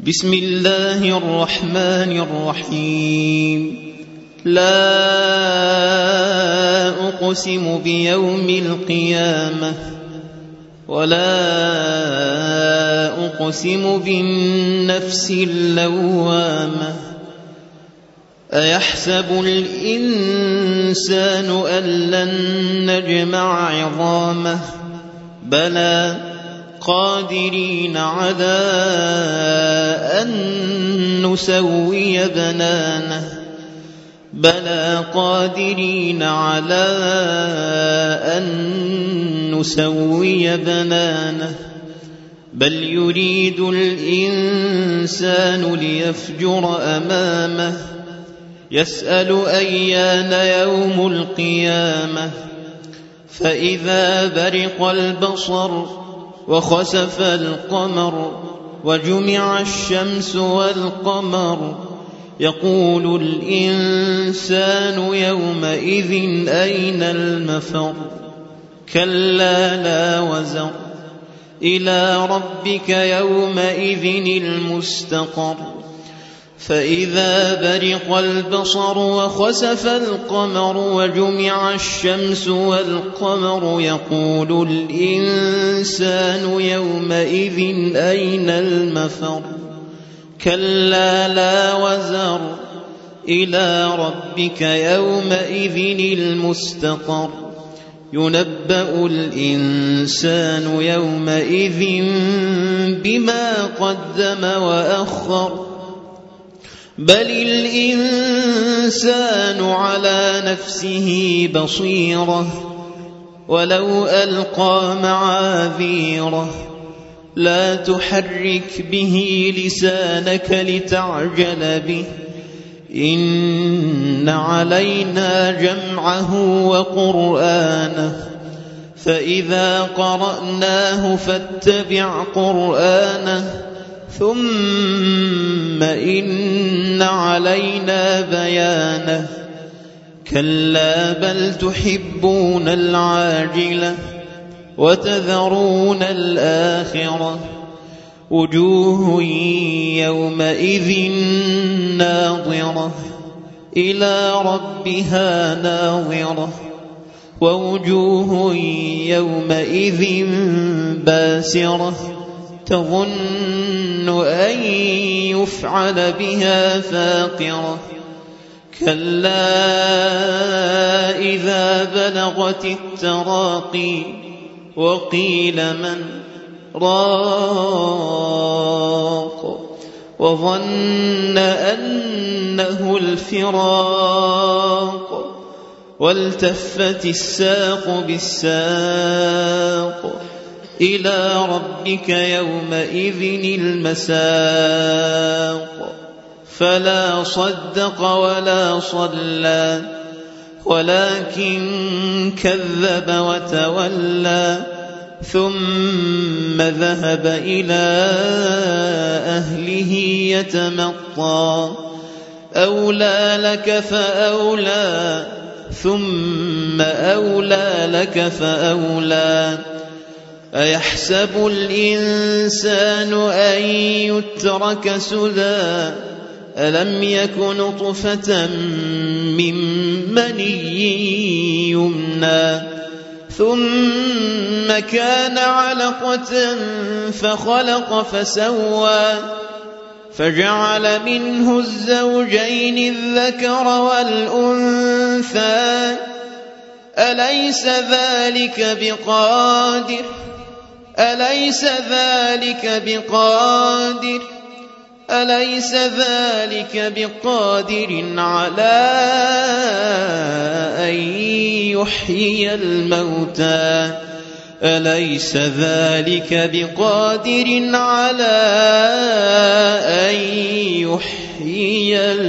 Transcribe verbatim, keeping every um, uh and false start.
بسم الله الرحمن الرحيم. لا أقسم بيوم القيامة ولا أقسم بالنفس اللوامة أيحسب الإنسان أن لن نجمع عظامه بلى قادرين على أن نسوي بنانه بلى قادرين على أن نسوي بنانه بل يريد الإنسان ليفجر أمامه يسأل أيان يوم القيامة فإذا برق البصر وخسف القمر وجمع الشمس والقمر يقول الإنسان يومئذ أين المفر كلا لا وزر إلى ربك يومئذ المستقر فإذا برق البصر وخسف القمر وجمع الشمس والقمر يقول الإنسان يومئذ أين المفر كلا لا وزر إلى ربك يومئذ المستقر ينبأ الإنسان يومئذ بما قدم وأخر بل الإنسان على نفسه بصيرة ولو ألقى معاذيره لا تحرك به لسانك لتعجل به إن علينا جمعه وقرآنه فإذا قرأناه فاتبع قرآنه ثم إن علينا بيانه كلا بل تحبون العاجلة وتذرون الآخرة وجوه يومئذ ناظرة إلى ربها ناظرة ووجوه يومئذ باسرة تظن أن يفعل بها فاقرة كلا إذا بلغت التراقي وقيل من راق وظن أنه الفراق والتفت الساق بالساق إلى ربك يومئذ المساق فلا صدق ولا صلى ولكن كذب وتولى ثم ذهب إلى أهله يتمطى أولى لك فأولى ثم أولى لك فأولى أيحسب الإنسان أن يترك سدى ألم يك نطفة من مني يمنى ثم كان علقة فخلق فسوى فجعل منه الزوجين الذكر والأنثى أليس ذلك بقادر أليس ذلك بقادر أليس ذلك بقادر على أن يحيي الموتى أليس ذلك بقادر على أن يحيي